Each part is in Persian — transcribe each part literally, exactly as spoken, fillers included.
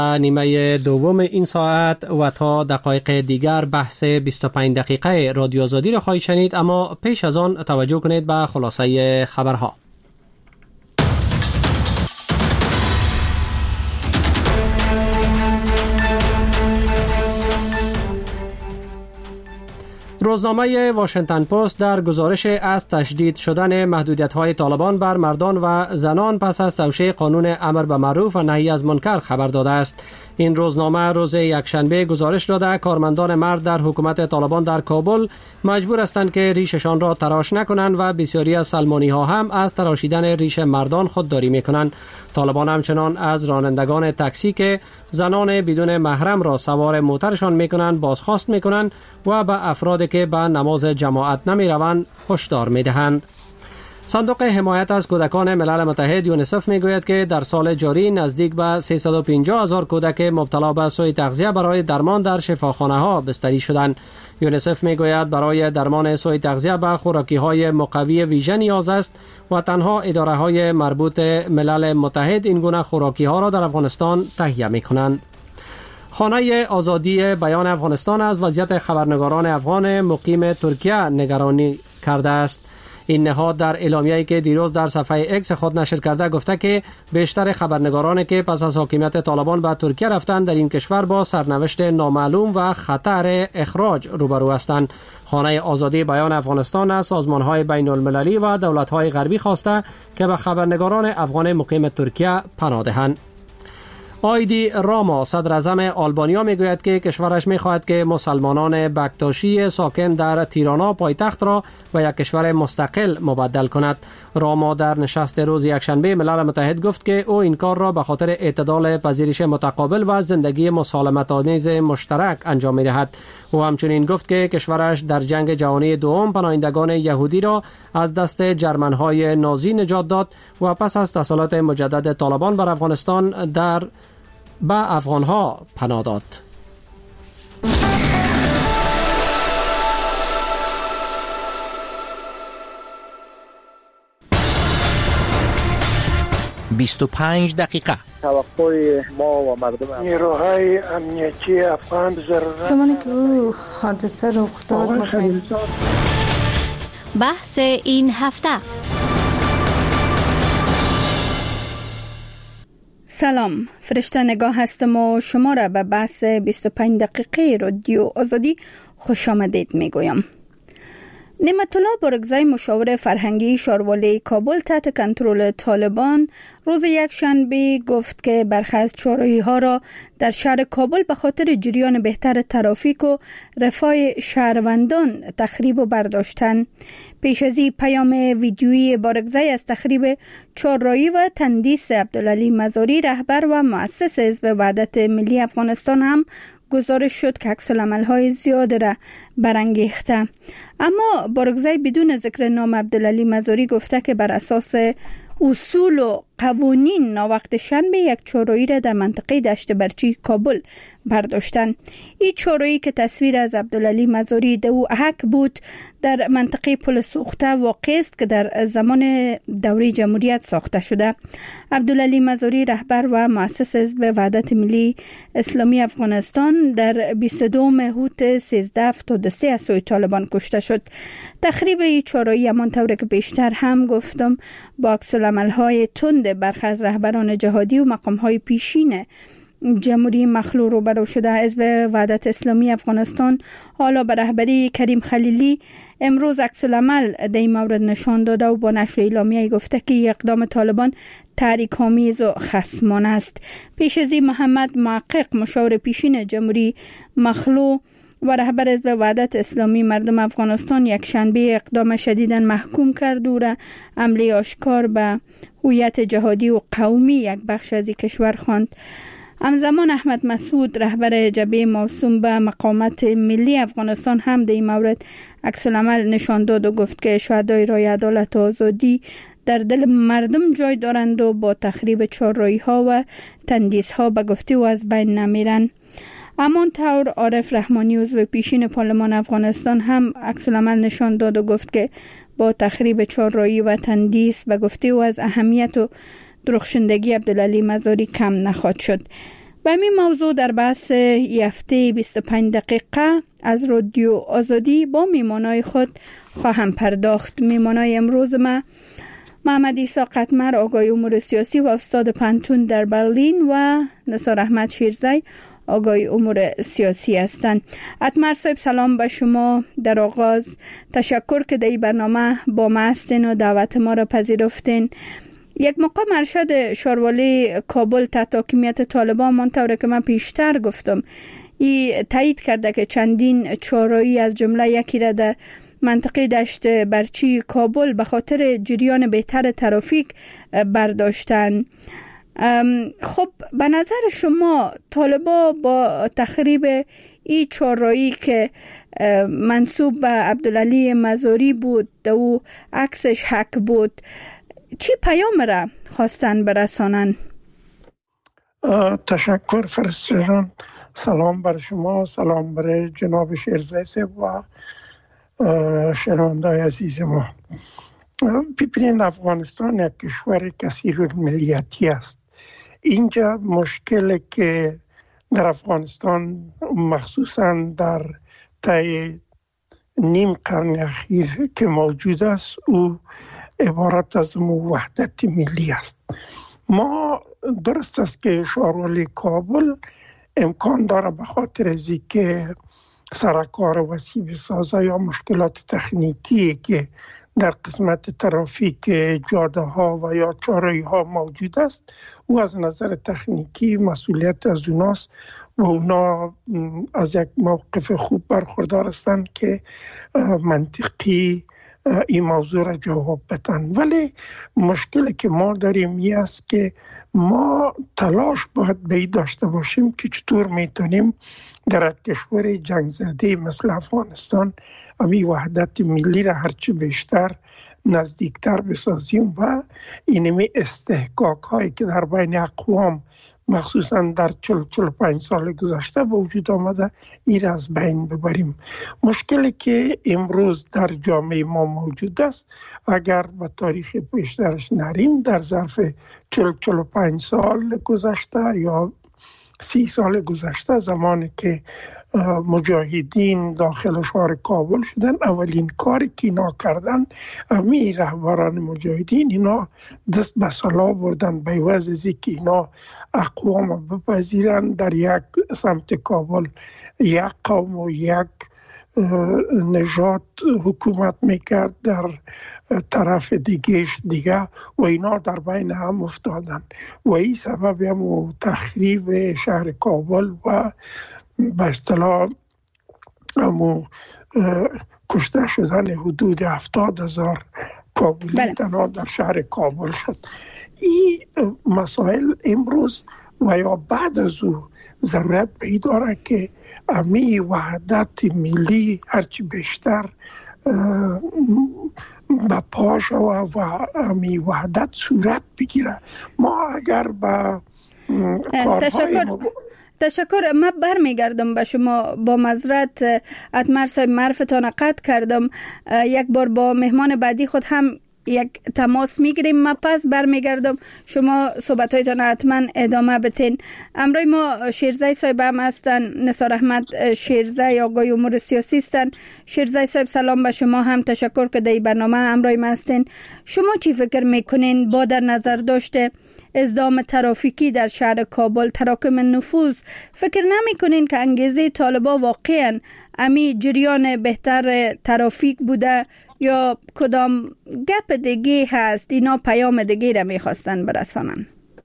نیمه دوم این ساعت و تا دقایق دیگر بحث بیست و پنج دقیقه رادیو آزادی را خواهید شنید، اما پیش از آن توجه کنید به خلاصه خبرها. روزنامه واشنگتن پست در گزارش از تشدید شدن محدودیت‌های طالبان بر مردان و زنان پس از توشیح قانون امر به معروف و نهی از منکر خبر داده است. این روزنامه روز یکشنبه گزارش داده کارمندان مرد در حکومت طالبان در کابل مجبور هستند که ریششان را تراش نکنند و بسیاری از سلمانی‌ها هم از تراشیدن ریش مردان خودداری می‌کنند. طالبان همچنان از رانندگان تاکسی که زنان بدون محرم را سوار موترشان می‌کنند بازخواست می‌کنند و به افرادی که به نماز جماعت نمی‌روند هشدار می‌دهند. صندوق حمایت از کودکان ملل متحد یونیسف میگوید که در سال جاری نزدیک به سیصد و پنجاه هزار کودک مبتلا به سوء تغذیه برای درمان در شفاخانه‌ها بستری شدند. یونیسف میگوید برای درمان سوء تغذیه به خوراکی‌های مقوی ویژه نیاز است و تنها اداره‌های مربوط ملل متحد این گونه خوراکی‌ها را در افغانستان تهیه می‌کنند. خانه آزادی بیان افغانستان از وضعیت خبرنگاران افغان مقیم ترکیه نگرانی کرده است. این نهاد در اعلامیه‌ای که دیروز در صفحه اکس خود نشر کرده گفته که بیشتر خبرنگارانی که پس از حاکمیت طالبان به ترکیه رفتند در این کشور با سرنوشت نامعلوم و خطر اخراج روبرو هستند. خانه آزادی بیان افغانستان از سازمان‌های بین‌المللی و دولت‌های غربی خواسته که به خبرنگاران افغان مقیم ترکیه پناه دهند. آیدی راما صدر اعظم آلبانیا میگوید که کشورش میخواهد که مسلمانان بکتاشی ساکن در تیرانا پایتخت را به یک کشور مستقل مبدل کند. راما در نشست روز یکشنبه ملل متحد گفت که او این کار را به خاطر اعتدال پذیرش متقابل و زندگی مسالمت‌آمیز مشترک انجام میدهد. او همچنین گفت که کشورش در جنگ جهانی دوم پناهندگان یهودی را از دست جرمن‌های نازی نجات داد و پس از تسلط مجدد طالبان بر افغانستان در به افغانها پناه داد. بیست و پنج دقیقه توقع ما و مردم نیروهای امنیتی افغان ضرورت زمانی که او حادثه رخ داد بحث این هفته. سلام، فرشته نگاه هستم و شما را به بحث بیست و پنج دقیقه رادیو آزادی خوش آمدید می گویم. نعمت الله بارگزای مشاور فرهنگی شاروالی کابل تحت کنترل طالبان روز یکشنبه گفت که برخی از چهارراهی‌ها را در شهر کابل به خاطر جریان بهتر ترافیک و رفاه شهروندان تخریب و برداشتن. پیش از این پیام ویدیویی بارگزای از تخریب چهارراهی و تندیس عبدالعلی مزاری رهبر و مؤسس حزب وحدت ملی افغانستان هم گزارش شد که عکس‌العمل‌های زیاد را برانگیخته. اما بارگزای بدون ذکر نام عبدالعلی مزاری گفته که بر اساس اصول و قوانین ناوقت شنبه یک چهارراهی را در منطقه دشت برچی کابل برداشتن. این چهارراهی که تصویر از عبدالعلی مزاری دو حک بود در منطقه پل سوخته واقع است که در زمان دوره جمهوریت ساخته شده. عبدالعلی مزاری رهبر و مؤسس حزب وحدت ملی اسلامی افغانستان در بیست و دو هوت سیزده هفتاد و سه از سوی طالبان کشته شد. تخریب این چهارراهی همان طور که بیشتر هم گفتم با عکس‌العمل‌های تند برخی از رهبران جهادی و مقام‌های پیشین جمهوری مخلوع روبرو شده. حزب وحدت اسلامی افغانستان حالا به رهبری کریم خلیلی امروز عکس‌العمل در این مورد نشان داده و با نشر اعلامیه‌ای گفته که اقدام طالبان تحریک‌آمیز و خصمانه است. پیش از این محمد محقق مشاور پیشین جمهوری مخلوع و رهبر حزب وحدت اسلامی مردم افغانستان یک شنبه اقدام شدیداً محکوم کرد و را حمله آشکار به هویت جهادی و قومی یک بخش از کشور خواند. همزمان احمد مسعود رهبر جبهه موسوم به مقاومت ملی افغانستان هم در این مورد عکس‌العمل نشان داد و گفت که شهدای رای عدالت و آزادی در دل مردم جای دارند و با تخریب چهارراهی‌ها و تندیس‌ها به گفته و از بین نمیرند. همان طور عارف رحمانی عضو پیشین پارلمان افغانستان هم عکس‌العمل نشان داد و گفت که با تخریب چهارراهی و تندیس به گفته و از اهمیت و درخشندگی عبدالعلی مزاری کم نخواهد شد. به همین موضوع در بحث هفته بیست و پنج دقیقه از رادیو آزادی با میمانای خود خواهم پرداخت. میمانای امروز ما محمد عیسی قطمر، آقای امور سیاسی و استاد پانتون در برلین، و نثار احمد شیرزی، آقای امور سیاسی هستند. قطمر صاحب سلام به شما. در آغاز تشکر که در این برنامه با ما هستین و دعوت ما را پذیرفتین. یک مقام ارشد شاروالی کابل تحت حاکمیت طالبان، منطوره که من پیشتر گفتم، ای تایید کرده که چندین چهاررایی از جمله یکی را در منطقه دشت برچی کابل به خاطر جریان بهتر ترافیک برداشتن. خب به نظر شما طالبا با تخریب این چهاررایی که منسوب به عبدالعلی مزاری بود، او عکسش حک بود، چی پیام را خواستن برسانن؟ تشکر فرشته جان. سلام بر شما، سلام بر جناب شیرزی صاحب و شنونده‌های عزیز ما. ببینید، افغانستان یک کشور کثیر الملیتی است. اینجا مشکلی که در افغانستان مخصوصا در طی نیم قرن اخیر که موجود است، او عبارت از وحدت ملی است. ما درست است که شاروالی کابل امکان داره به خاطر از که سرکار وسیع بسازه یا مشکلات تکنیکی که در قسمت ترافیک جاده ها و یا چهاررایی ها موجود است، او از نظر تکنیکی مسئولیت از اوناست و اونا از یک موقف خوب برخوردار هستند که منطقی این موضوع را جواب بدن. ولی مشکلی که ما داریم این است که ما تلاش باید به این داشته باشیم که چطور میتونیم در یک کشور جنگ زده مثل افغانستان امی وحدت ملی را هرچی بیشتر نزدیکتر بسازیم و اینمی استحقاق هایی که در بین اقوام مخصوصا در چهل چهل و پنج سال گذشته به وجود آمده این را از بین ببریم. مشکلی که امروز در جامعه ما موجود است، اگر به تاریخ بیشترش نریم، در ظرف چهل چهل و پنج سال گذشته یا سی سال گذشته، زمانی که مجاهدین داخل شهر کابل شدن، اولین کاری که اینا کردن، امی رهبران مجاهدین اینا دست به صلاح بردن به عوض از اینکه اینا اقوام بپذیرن در یک سمت کابل یک قوم و یک نژاد حکومت میکرد، در طرف دیگهش دیگه و اینا در بین هم افتادن و این سبب هم تخریب شهر کابل و به اصطلاح همو کشته شدن حدود هفتاد هزار کابلی تنها در شهر کابل شد. این مسائل امروز و یا بعد از او ضرورت به این داره که امی وحدت ملی هرچی بیشتر به پاش و امی وحدت صورت بگیره. ما اگر به تشکر تشکر من برمیگردم به شما. با معذرت قطمر صاحب، معرفتان قطع کردم. یک بار با مهمان بعدی خود هم یک تماس میگیریم. من پس برمیگردم، شما صحبتایتان حتما ادامه بتین. امروز ما شیرزی صاحب هم هستن، نثار احمد شیرزی، آقای امور سیاسی هستن. شیرزی صاحب سلام به شما، هم تشکر که در برنامه امروز ما هستین. شما چی فکر میکنین با در نظر داشته ازدحام ترافیکی در شهر کابل، تراکم نفوذ، فکر نمی کنین که انگیزه طالبا واقعا امی جریان بهتر ترافیک بوده یا کدام گپ دیگه هست اینا پیام دیگه را میخواستن برسانن؟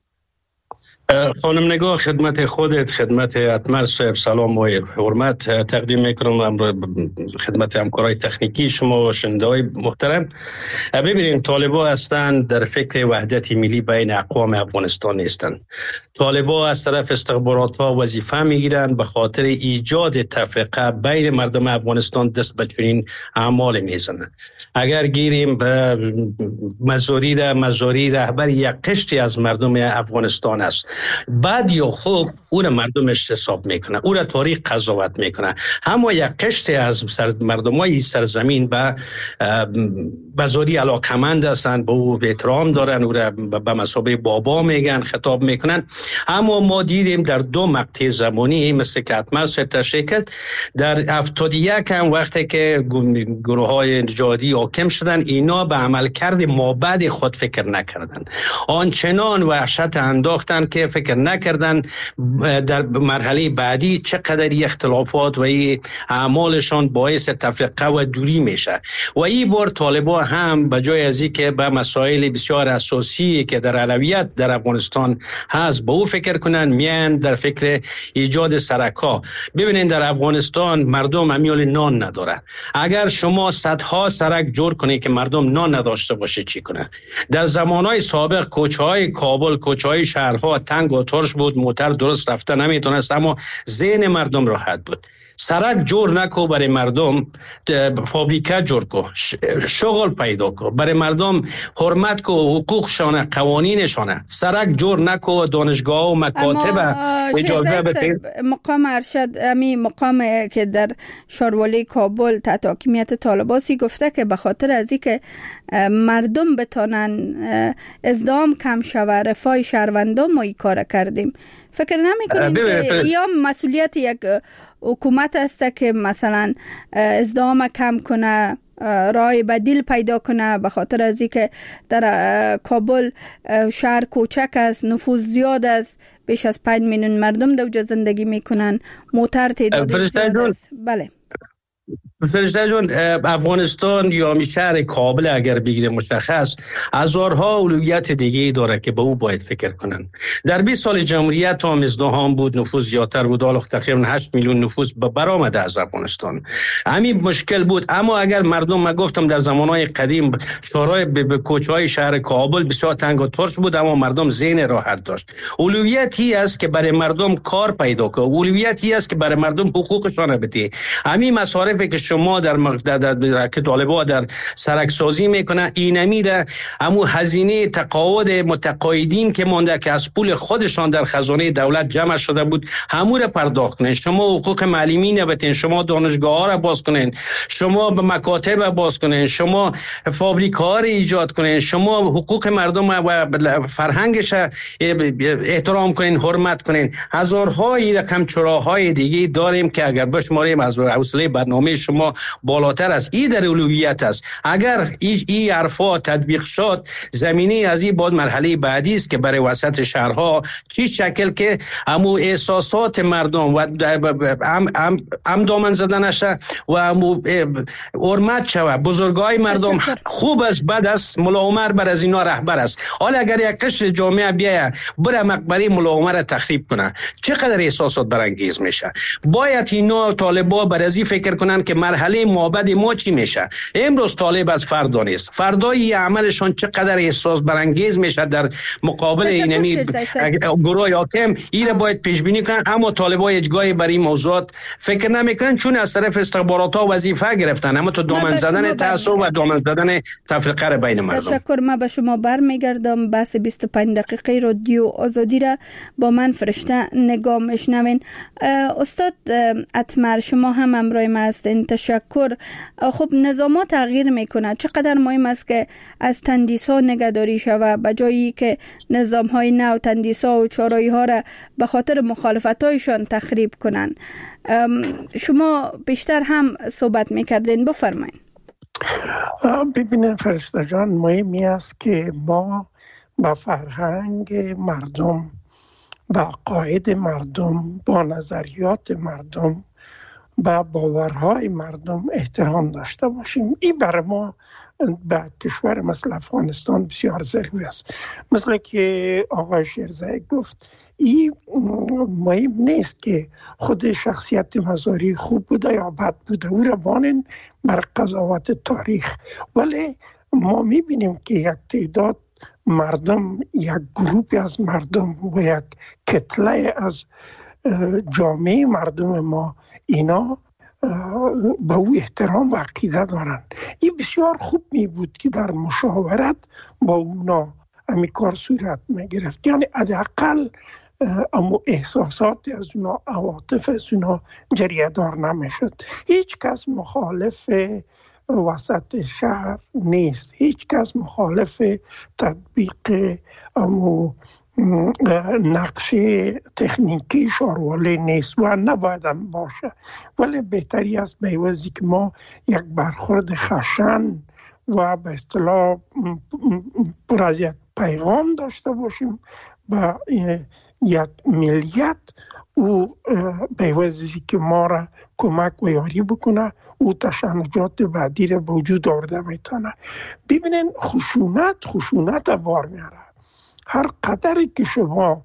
خانم نگاه، خدمت خودت، خدمت قطمر صاحب سلام و حرمت تقدیم میکنم، خدمت همکارای تکنیکی شما و شنونده‌های محترم. ببینید، طالبا هستند در فکر وحدت ملی بین اقوام افغانستان نیستند. طالبا از طرف استخبارات ها وظیفه میگیرند به خاطر ایجاد تفرقه بین مردم افغانستان دست به چنین اعمال میزنند. اگر گیریم مزاری را، مزاری رهبر یک قشری از مردم افغانستان است بد یا خوب او را مردم حساب میکنه، او را تاریخ قضاوت میکنه. اما یک قشر از سر مردمای سرزمین به بزاری علاقمند هستند، به او احترام دارن، او را به مثابه بابا میگن، خطاب میکنن. اما ما دیدیم در دو مقطع زمانی مثل که اتمر تشریح کرد، در هفتاد و یک هم وقتی که گروه های نژادی حاکم شدن، اینا به عملکرد مابعد خود فکر نکردن، آنچنان وحشت انداختن که فکر نکردن در مرحله بعدی چقدر اختلافات و ای اعمالشان باعث تفرقه و دوری میشه. و این بار طالبان هم به جای از اینکه به مسائل بسیار اساسی که در اولویت در افغانستان هست به او فکر کنن، میان در فکر ایجاد سرکا. ببینید در افغانستان مردم امیال نان ندارن. اگر شما صدها سرک جور کنید که مردم نان نداشته باشه چی کنه؟ در زمانهای سابق کوچه‌های کابل، کوچه‌های شهرها تنگ و ترش بود، موتر درست رفته نمیتونست، اما ذهن مردم راحت بود. سرک جور نکو برای مردم، فابریکه جور کو، شغل پیدا کو برای مردم، حرمت کو حقوقشانه، قوانینشانه. سرک جور نکو، دانشگاه و مکاتب اجازه بده. مقام ارشد امی مقام که در شاروالی کابل تحت حاکمیت طالباسی گفته که به خاطر از اینکه مردم بتونن ازدحام کم شوه، رفاه شهروندان ما این کار کردیم. فکر نمی‌کنید که یا مسئولیت یک حکومت است که مثلا ازدحام کم کنه، راه بدیل پیدا کنه؟ به خاطر از اینکه در کابل شهر کوچک است، نفوذ زیاد است، بیش از پنج میلیون مردم در اونجا زندگی میکنن، موتر تعداد زیاد است. بله فرشته جون، افغانستان یا می شهر کابل اگر بگیره مشخص هزارها اولویت دیگه داره که به او باید فکر کنن. در بیست سال جمهوریت هم ازدحام بود، نفوذ زیادتر بود، حالا تقریبا هشت میلیون نفوذ برآمده از افغانستان. همین مشکل بود. اما اگر مردم، ما گفتم در زمانهای قدیم شهرهای به کوچه‌های شهر کابل بسیار تنگ و ترش بود، اما مردم ذهن راحت داشت. اولویتی است که برای مردم کار پیدا کنه، اولویتی است که برای مردم حقوقشان بده. همین مصارفی که شما در در که طالبا در سرک سازی میکنه، این میره همو هزینه تقاعد متقاعدین که مونده که از پول خودشان در خزانه دولت جمع شده بود همو را پرداخت کنین. شما حقوق معلمین بتین، شما دانشگاه ها را باز کنین، شما به مکاتب باز کنین، شما فابریکه ها را ایجاد کنین، شما حقوق مردم و فرهنگش احترام کنین، حرمت کنین. هزارها این رقم چراهای دیگه داریم که اگر بشماریم از حوصله برنامه شما بالاتر است. این در اولویت است. اگر این ای حرفا تطبیق شد، زمینه از این بعد مرحله بعدی است که برای وسط شهرها چی شکل که همو احساسات مردم و ام ام ام دامن زدن شه و همو حرمت شود. بزرگای مردم خوب است، بد است، ملا عمر بر از اینا رهبر است. حالا اگر یک قشر جامعه بیاید بره مقبره ملا عمر را تخریب کنه، چقدر احساسات برانگیز میشه. باید اینا طالبا بر از این فکر کنن که مرحله مابعد ما چی میشه. امروز طالب از فردا نیست، فردای عملشان چقدر احساس برانگیز میشه در مقابل اینمی گروه حاکم. این باید پیش بینی کنن. اما طالبا هیچگاهی بر این موضوعات فکر نمیکنن، چون از طرف استخبارات ها وظیفه گرفتن، اما تو دامن زدن تعصب و دامن زدن تفرقه بین مردم. تشکر. ما به شما برمیگردم. بحث بیست و پنج دقیقه رادیو آزادی را با من فرشته نگاه میشنوین. استاد اتمر، شما هم همراه ما هستین. تشکر. خب نظام ها تغییر میکنه. چقدر مهم است که از تندیس ها نگهداری شود، به جایی که نظام های نو تندیس ها و چارایی ها را به خاطر مخالفت هایشان تخریب کنن. شما بیشتر هم صحبت میکردین، بفرمایید. ببینید فرشته جان، مهمی است که ما با فرهنگ مردم، با عقاید مردم، با نظریات مردم، با باورهای مردم احترام داشته باشیم. این برای ما به کشور مثل افغانستان بسیار ضروری است. مثل که آقای شیرزایی گفت، این مهم نیست که خود شخصیت مزاری خوب بوده یا بد بوده، او را بانن بر قضاوت تاریخ. ولی ما میبینیم که یک تعداد مردم، یک گروهی از مردم و یک کتله از جامعه مردم ما، اینا به او احترام و عقیده دارن. این بسیار خوب می بود که در مشاورت با اونا همی کار صورت می گرفت. یعنی حداقل اما احساسات از اونا، عواطف از اونا جریه‌دار نمیشد. هیچ کس مخالف وسط شهر نیست، هیچ کس مخالف تطبیق امو نقش تکنیکی شاروالی نیست و نباید هم باشه، ولی بهتری است به عوضی که ما یک برخورد خشن و به اصطلاح پر از یک پیغام داشته باشیم با یک ملیت او به عوضی که ما را کمک و یاری بکنه او تشنجات بعدی را به وجود آورده میتونه. ببینین خشونت خشونت بار میاره. هر قدری که شما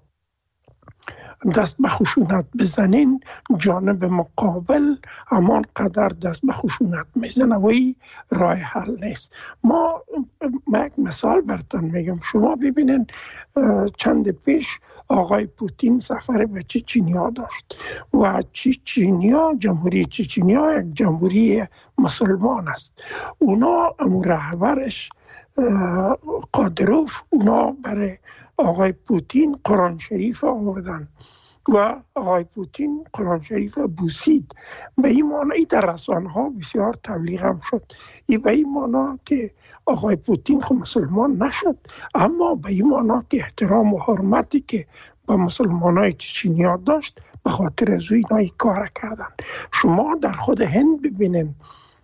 دست به خشونت بزنین جانب مقابل همان قدر دست به خشونت میزنه و این راه حل نیست. ما ما یک مثال براتون میگم. شما ببینین چند پیش آقای پوتین سفر به چچنیا داشت و چچنیا، جمهوری چچنیا یک جمهوری مسلمان است. اونا امو رهبرش قادروف اونا برای آقای پوتین قرآن شریف آوردن و آقای پوتین قرآن شریف بوسید. به این معنی در رسانه ها بسیار تبلیغ هم شد. این به این معنی که آقای پوتین خود مسلمان نشد، اما به این معنی که احترام و حرمتی که با مسلمان های چچنیا داشت به خاطر از اینا این کار کردن. شما در خود هند ببینید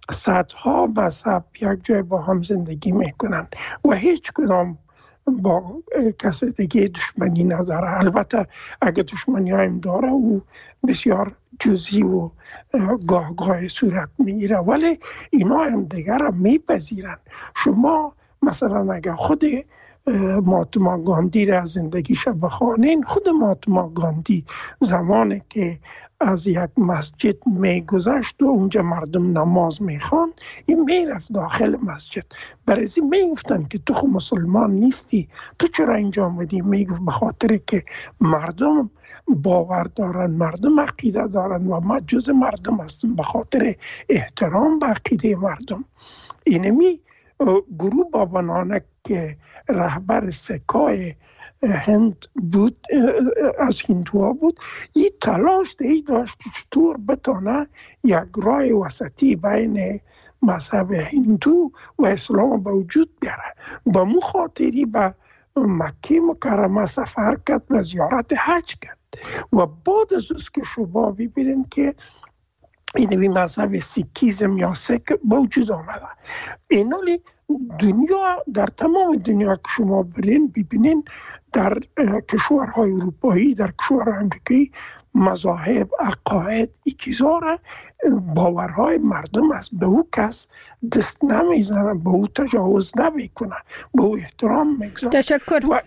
صدها مذهب یک جای با هم زندگی میکنن و هیچ کدام با کسی دیگه دشمنی نداره. البته اگه دشمنی هایم داره و بسیار جزئی و گاه گاه صورت میگیره، ولی اینا هم دیگر هم میپذیرن. شما مثلا اگه خود مهاتما گاندی را از زندگیش بخوانین، خود مهاتما گاندی زمانی که از یک مسجد میگذشت و اونجا مردم نماز میخوان، این میرفت داخل مسجد، برای میگفتن که تو خود مسلمان نیستی، تو چرا اینجا آمدی؟ میگفت به خاطر که مردم باور دارن، مردم عقیده دارن و ما جز مردم هستیم، به خاطر احترام به عقیده مردم. اینمی گروه بابا نانک که رهبر سکای هند بود، از هندوها بود، این تلاش دی داشت که چطور بتانه یک راه وسطی بین مذهب هندو و اسلام به وجود بیاره. با مو خاطری به مکه مکرمه سفر کرد و زیارت حج کرد و بعد از از که شما ببینین که اینوی مذهب سیکیزم یا سک به وجود آمده. اینالی دنیا، در تمام دنیا که شما برین ببینین، در کشورهای اروپایی، در کشورهای امریکایی، مذاهب، عقاید، این چیزها را باورهای مردم است. به او کس دست نمیزنه، به او تجاوز نمیکنه، به او احترام میگذاره. تشکر و...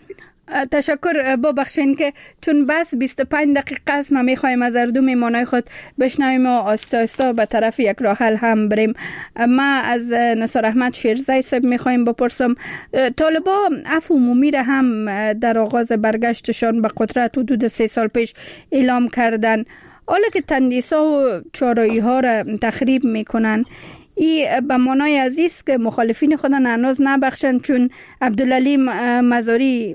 تشکر. ببخشین که چون بس بیست و پنج دقیقه است، ما میخوایم از اردو میمانای خود بشنویم و آستا آستا به طرف یک راه حل هم بریم. ما از نثار احمد شیرزی صاحب میخوایم بپرسم، طالبا عفو عمومی را هم در آغاز برگشتشان به قدرت حدود سه سال پیش اعلام کردن، حالا که تندیسا و چارایی ها را تخریب میکنن، ای به معنای عزیز که مخالفین خودن هنوز نبخشن، چون عبدالعلی مزاری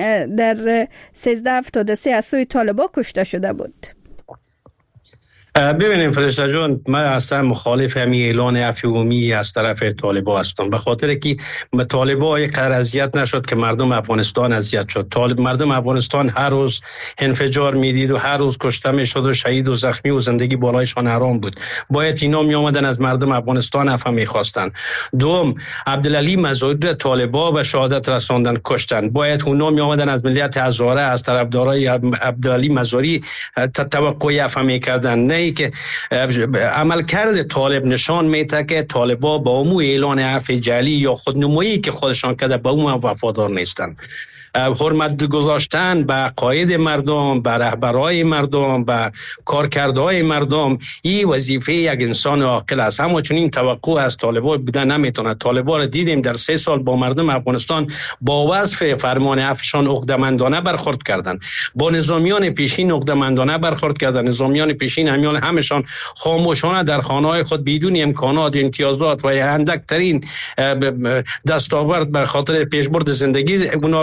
در سیزده هفتاد و سه از سوی طالبا کشته شده بود. ببینیم فرشته جان، من اصلا مخالف همین اعلان عفو عمومی از طرف طالبا هستم، به خاطر که طالبا یک قدر اذیت نشد که مردم افغانستان اذیت شد. طالب مردم افغانستان هر روز انفجار میدید و هر روز کشته میشد و شهید و زخمی و زندگی بالایشان حرام بود. باید اینا می آمدن از مردم افغانستان عفو میخواستن. دوم، عبدالعلی مزاری طالبا به شهادت رساندن، کشتن. باید اونا می آمدن از ملیت هزاره، از طرفدارای عبدالعلی مزاری توقع عفو میکردن، نه که عملکرد طالب نشان میده که طالبا با امو اعلان عفو جعلی یا خودنمایی که خودشان کرده با امو وفادار نیستن. حرمت گذاشتن به عقاید مردم، به رهبرای مردم، به کارکردهای مردم، این وظیفه یک انسان عاقل است. اما چون این توقع از طالبان بودن نمیتونه. طالبان را دیدیم در سه سال با مردم افغانستان با وصف فرمان عفوشان عقده‌مندانه برخورد کردند، با نظامیان پیشین عقده‌مندانه برخورد کردند. نظامیان پیشین همیان همشان خاموشانه در خانه‌های خود بدون امکانات، امتیازات و اندک ترین دستاورد به خاطر پیشبرد زندگی اونا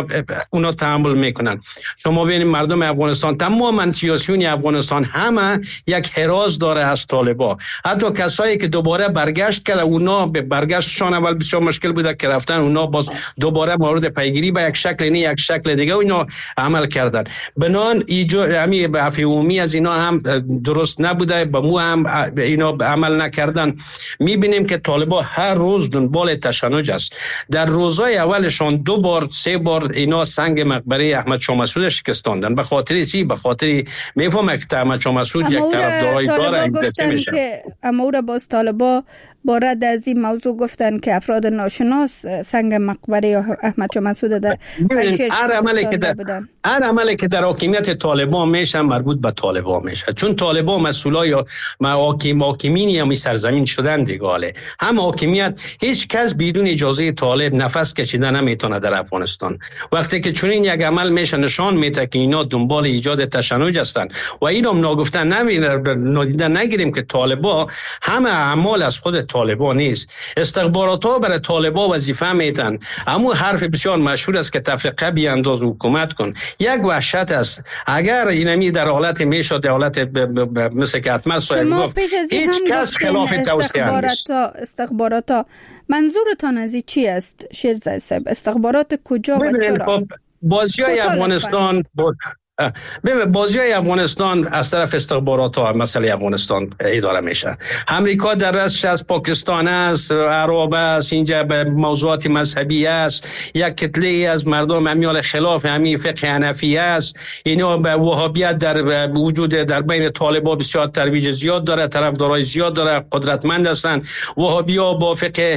اونا تحمل میکنن. شما ببینید مردم افغانستان، تمام سیاسیون افغانستان همه یک حراس داره از طالبا. حتی کسایی که دوباره برگشت کردن، اونا به برگشتشان اول بسیار مشکل بوده که رفتن، اونا باز دوباره مورد پیگیری به یک شکل نه یک شکل دیگه اینا عمل کردن. بنان ایجاد همین عفو عمومی از اینا هم درست نبوده، به مو هم اینا عمل نکردن. میبینیم که طالبا هر روز دنبال تشنج است. در روزهای اولشان دو بار سه بار اینا سنگ مقبره احمد شاه مسعود شکستاندن. به خاطر چی؟ به خاطر میفهمه که احمد شاه مسعود یک طرفدارای داره اگزیته میشه. که اما را باز طالبا با رد از این موضوع گفتن که افراد ناشناس سنگ مقبره احمد شاه مسعود در هر عملی که در هر عملی که در حاکمیت طالبان میشه مربوط به طالبان میشه، چون طالبان مسئولای یا حاکم حاکمین یا می سرزمین شدن دیگه. هم حاکمیت هیچ کس بدون اجازه طالب نفس کشیدن نمیتونه در افغانستان. وقتی که چنین یک عمل میشه نشان میده که اینا دنبال ایجاد تشنج هستند و اینا هم ناگفتن نادیده نگیریم که طالبا همه اعمال از خود طالبان نیست. استخبارات ها برای طالبا وظیفه میدن. اما حرف بسیار مشهور است که تفرقه بیانداز حکومت کن. یک وحشت است. اگر اینمی در حالت میشد حالت ب ب ب مثل که اتمر صاحب گفت هیچ کس خلاف توصیه نیست. استخبارات منظورتان از چی است شیرزاد صاحب؟ استخبارات کجا و چرا؟ بازیای افغانستان بود. ببین بازیای افغانستان از طرف استخبارات ها مسئله افغانستان اداره میشه. امریکا در رأسش از پاکستان است، عرب است، اینجا به موضوعات مذهبی است، یک کتله از مردم امیال خلاف همین فقه حنفی است. اینا به وهابیت در وجود در بین طالبان بسیار ترویج زیاد داره، طرفدارای زیاد داره، قدرتمند هستند. وهابیا با فقه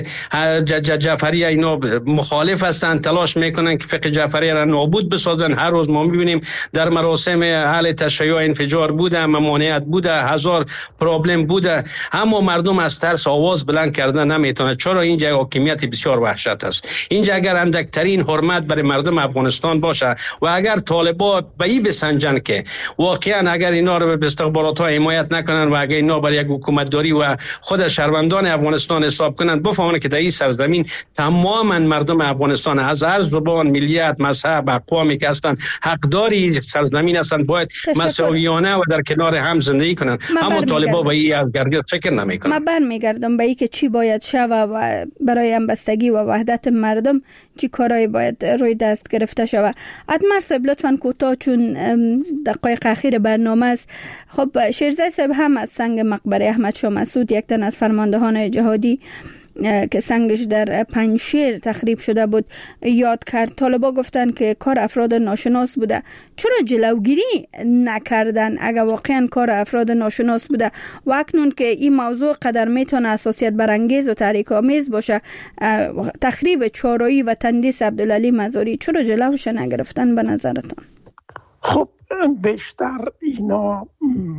جعفری اینا مخالف هستند، تلاش میکنن که فقه جعفری را نابود بسازن. هر روز ما میبینیم در مراسم اهل تشیع انفجار بوده، ممانعت بوده، هزار پرابلم بوده، اما مردم از ترس آواز بلند کردن نمیتونه. چرا؟ اینجا حاکمیت بسیار وحشت است. اینجا اگر اندکترین حرمت برای مردم افغانستان باشه و اگر طالبا به این بسنجن که واقعا اگر اینا رو به استخبارات ها حمایت نکنن و اگر اینا برای یک حکومت داری و خود شهروندان افغانستان حساب کنن، بفهمن که در این سرزمین تماما مردم افغانستان از هر زبان، ملیت، مذهب، اقوامی که هستن حقداری سرزمین هستند، باید مساویانه و در کنار هم زندگی کنند. اما طالبان به این از گردید فکر نمی کنند. من برمیگردم به این که چی باید شوه و برای همبستگی و وحدت مردم چی کارایی باید روی دست گرفته شوه. ادمر صاحب لطفاً کوتاه، چون دقایق اخیر برنامه است. خب شیرزاد صاحب هم از سنگ مقبره احمد شاه مسعود، یک تن از فرماندهان جهادی که سنگش در پنجشیر تخریب شده بود، یاد کرد. طالبا گفتن که کار افراد ناشناس بوده. چرا جلوگیری نکردن اگر واقعا کار افراد ناشناس بوده و اکنون که این موضوع قدر میتونه حساسیت برانگیز و تحریک آمیز باشه، تخریب چهاررایی و تندیس عبدالعلی مزاری، چرا جلوش نگرفتن به نظرتان؟ خب بیشتر اینا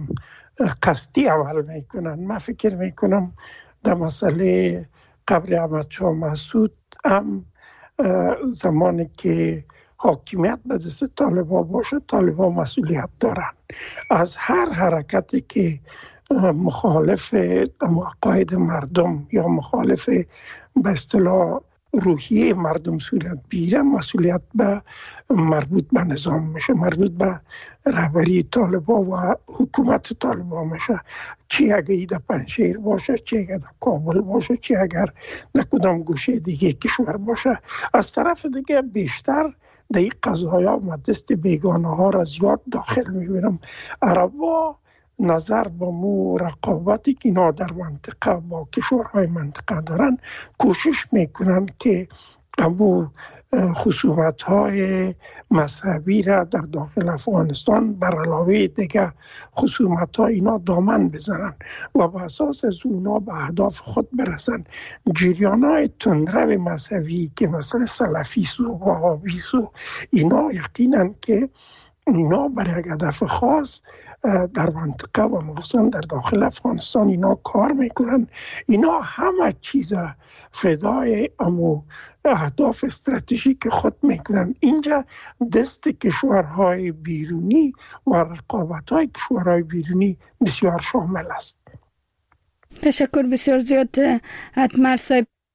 قصدی عمل میکنن. من فکر میکنم در مسئله قبر احمد شاه مسعود هم زمانی که حاکمیت به دست طالبان باشه، طالبان مسئولیت دارن. از هر حرکتی که مخالف عقاید مردم یا مخالف به اصطلاح روحیه مردم صورت بگیره، مسئولیت به مربوط به نظام میشه، مربوط به رهبری طالبان و حکومت طالبان میشه. چی اگر در پنجشیر باشه، چی اگر در کابل باشه، چی اگر در کدام گوشه دیگه کشور باشه. از طرف دیگه بیشتر در این قضایا و دست بیگانه ها را زیاد داخل میبینم. عربا نظر با مو رقابتی که اینا در منطقه با کشورهای منطقه دارن، کوشش میکنن که امو خصومت های مذهبی را در داخل افغانستان بر علاوه دیگه خصومت ها اینا دامن بزنن و به اساس از اونا به اهداف خود برسن. جریان های تندرو مذهبی که مثل سلفیست و وهابیست و اینا، یقینا که اینا برای هدف خاص در منطقه و مخصوصا در داخل افغانستان اینا کار میکنن. اینا همه چیز فدای امو اهداف استراتژیک خود میکنن. اینجا دست کشورهای بیرونی و رقابت‌های کشورهای بیرونی بسیار شامل است. تشکر بسیار زیاد ادمر صاحب.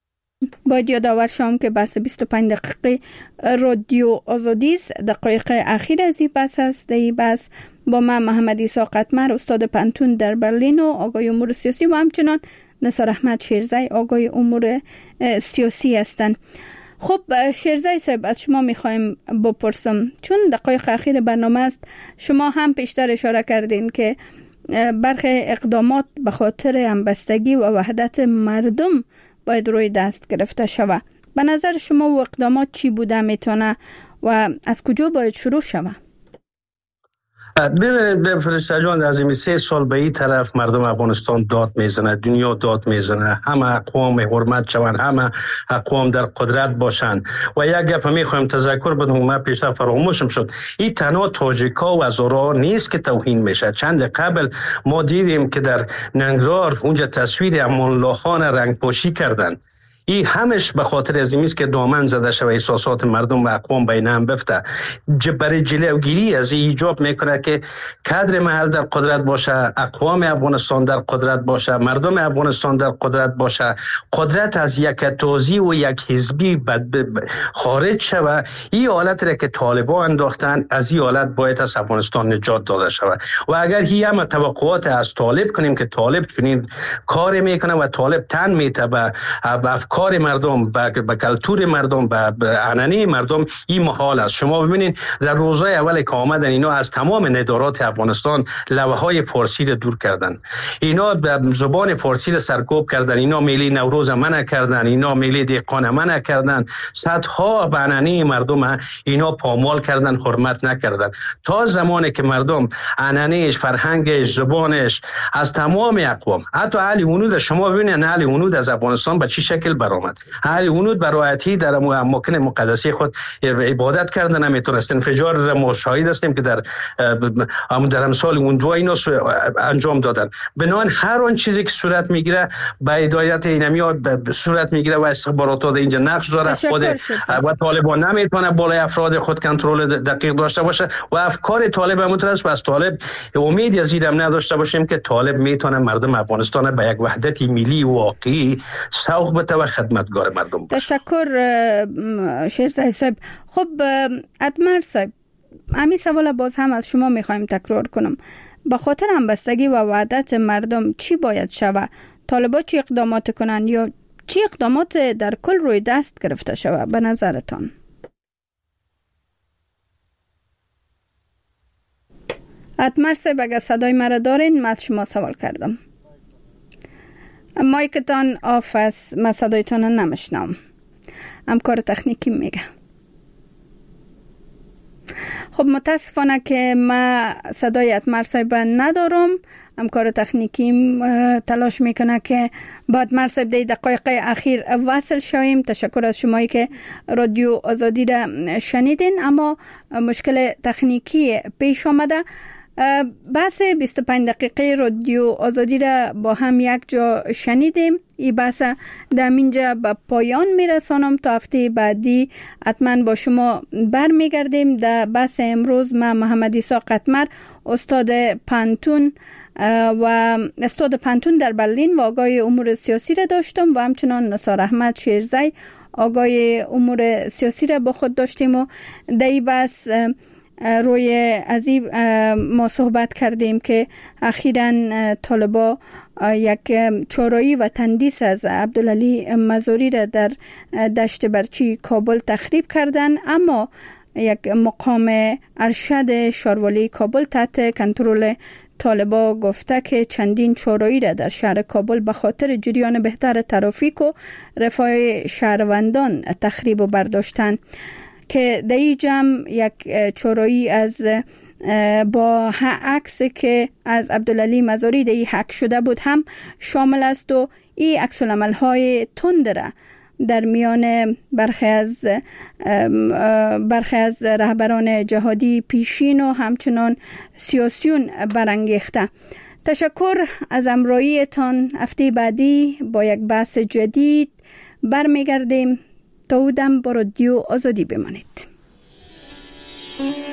باید یادآور شوم که بحث بیست و پنج دقیقه رادیو آزادی است. دقایق اخیر از این بحث است. در این بحث با من محمد عیسی قطمر، استاد پانتون در برلین و آقای امور سیاسی و همچنان نثار احمد شیرزی، آقای امور سیاسی هستند. خب شیرزی صاحب، از شما میخوایم بپرسم، چون دقایق اخیر برنامه است، شما هم پیشتر اشاره کردین که برخی اقدامات به خاطر همبستگی و وحدت مردم باید روی دست گرفته شود. به نظر شما و اقدامات چی بوده میتونه و از کجا باید شروع شود؟ ببینید فرشته جان، از این سه سال به این طرف مردم افغانستان داد میزنه، دنیا داد میزنه، همه اقوام حرمت شوند، همه اقوام در قدرت باشند. و یک گپ میخوایم تذکر بدم، من پیشتر فراموشم شد، این تنها تاجیکا و هزارا نیست که توهین میشه. چند قبل ما دیدیم که در ننگرهار اونجا تصویر امان الله خان رنگ پوشی کردن. این همش به خاطر از این است که دامن زده شده احساسات مردم و اقوام بین هم بفته. برای جلوگیری از این ایجاب میکنه که کادر محل در قدرت باشه، اقوام افغانستان در قدرت باشه، مردم افغانستان در قدرت باشه، قدرت از یک توزیع و یک حزبی خارج شود. این حالت را که طالبان انداختن، از این حالت باید از افغانستان نجات داده شود. و اگر هی هم توقعات از طالب کنیم که طالب چنین کار میکنه و طالب تن میته به کار مردم، به کلتور مردم، به عنعنه مردم، این محال است. شما ببینید در روزهای اول که آمدن اینا از تمام ندارات افغانستان لوحه های فارسی را دور کردن، اینا زبان فارسی را سرکوب کردن، اینا ملی نوروز منع کردن، اینا ملی دهقان منع کردن، صدها به عنعنه مردم اینا پامال کردن، حرمت نکردن. تا زمانی که مردم عنعنهش، فرهنگش، زبانش از تمام اقوام، حتی اهل هنود، شما ببینید اهل هنود از افغانستان به چه شکل برآمد. اهل هنود برایتی در اماکن مقدسی خود عبادت کردن، نمیتونستن. انفجار را ما شاهد هستیم که در در امثال اون دو اینا انجام دادن. بنابراین هر آن چیزی که صورت میگیره به هدایت اینمیا صورت میگیره و استخبارات اینجا نقش داره. خود و طالبان نمیتونه بالای افراد خود کنترل دقیق داشته باشه و افکار طالب هم است و از طالب امید از این نداشته باشیم که طالب میتونه مردم افغانستان به یک وحدت ملی واقعی سوق بده و خدمتگار مردم باشه. تشکر شیرزی صاحب. خب اتمر صاحب، همین سوال باز هم از شما میخوایم تکرار کنم. به خاطر همبستگی و وحدت مردم چی باید شود؟ طالبا چی اقدامات کنن یا چی اقدامات در کل روی دست گرفته شود به نظرتان؟ اتمر صاحب اگر صدای مرا دارین، من از شما سوال کردم. مایکتان آف است، من صدایتان نمیشنم. همکار تکنیکی میگه. خب متاسفانه که من صدای اتمر صاحب ندارم. همکار تکنیکی تلاش میکنه که با اتمر صاحب در دقایق اخیر وصل شویم. تشکر از شمایی که رادیو آزادی را شنیدین، اما مشکل تکنیکی پیش آمده. بحث بیست و پنج دقیقه رادیو آزادی را با هم یک جا شنیدیم. این بحث در اینجا به پایان میرسانم. تا هفته بعدی حتما با شما برمیگردیم. در بحث امروز من محمد عیسی قطمر، استاد پانتون و استاد پانتون در برلین و آقای امور سیاسی را داشتم و همچنان نثار احمد شیرزی، آقای امور سیاسی را با خود داشتیم و در این بحث روی از این ما صحبت کردیم که اخیراً طالبا یک چارایی و تندیس از عبدالعلی مزاری را در دشت برچی کابل تخریب کردن، اما یک مقام ارشد شاروالی کابل تحت کنترل طالبا گفته که چندین چارایی را در شهر کابل به خاطر جریان بهتر ترافیک و رفاه شهروندان تخریب و برداشتن، که در این جمع یک چارایی از با عکسی که از عبدالعلی مزاری در این حک شده بود هم شامل است و این عکس العمل های تند را در میان برخی از برخی از رهبران جهادی پیشین و همچنان سیاسیون برانگیخته. تشکر از همراهیتان. هفته بعدی با یک بحث جدید برمیگردیم. تا اون دم با رادیو آزادی بمانید.